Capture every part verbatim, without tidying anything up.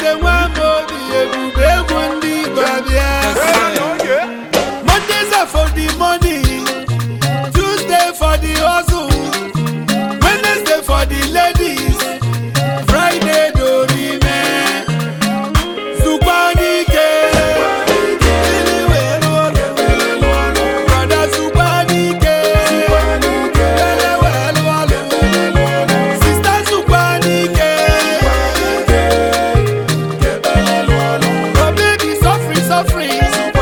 Eze Nwamobi ebube egwu ndị Igbo abịa. Mondays are for the money, Tuesday for the hustle, Wednesday for the ladies, Friday dorime. Zukwanike, brother Zukwanike, sister Zukwanike, oh baby suffering, suffering.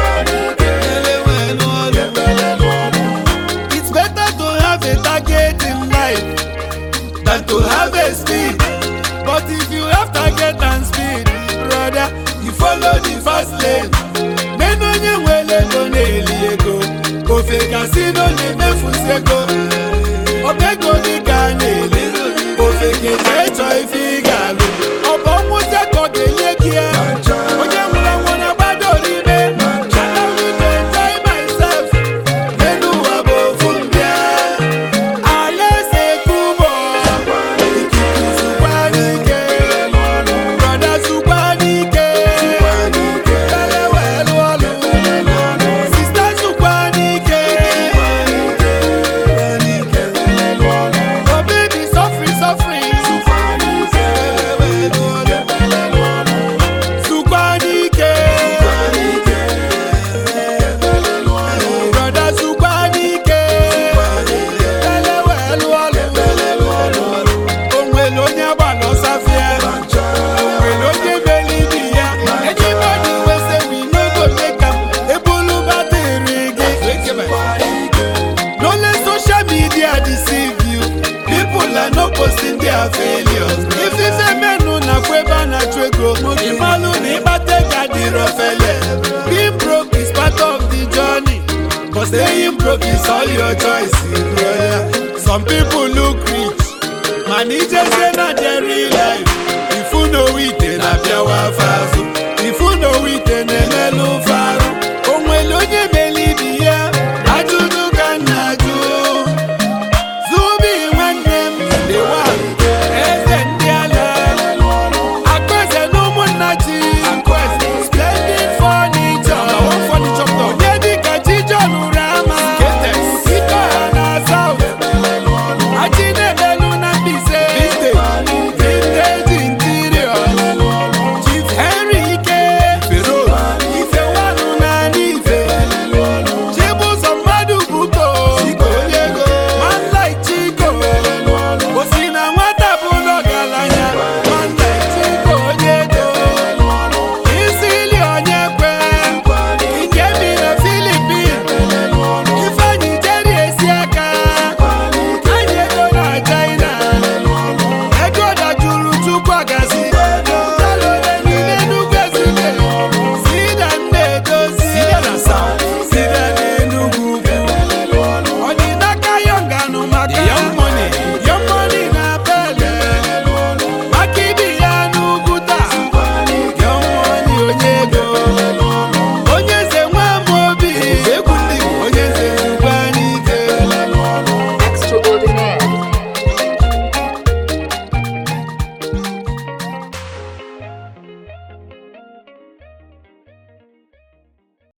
It's better to have a target in life than to have a speed. But if you have target and speed, brother, you follow the fast lane. Men onye nwele go na-eli ego, ofe kasino na-emefusi ego. Obego dịka na-eli, ofe keche chọ ife ị ga-alụ. Ọbọ nwụte ka ọ ga-enye gị ya. Onye nwụrụ anwụ na-agbado n'ime. Allow me to enjoy myself. N'elu ụwa bụ ofu mbịa. Alaeze Kubo, ikuku Zukwanike, brother Zukwanike, elewelu olu, sister Zukwanike, oh baby suffering, suffering. Elewelu olu, Zukwanike, brother Zukwanike, elewelu olu, onwere onye agbalọ safia, onwere onye believe ya. Anybody wey say we no go make am, ebulu battery gị. No let social media deceive you. People are not posting their failures. If ife menu na kweba na chwego, imalu na ịgbate ka dịrọ fele. Being broke is part of the journey, but staying broke is all your choice, brother. Some people look rich, man ijeze na their real life. If you know it, na bịawa fazu. If you know it, na emelu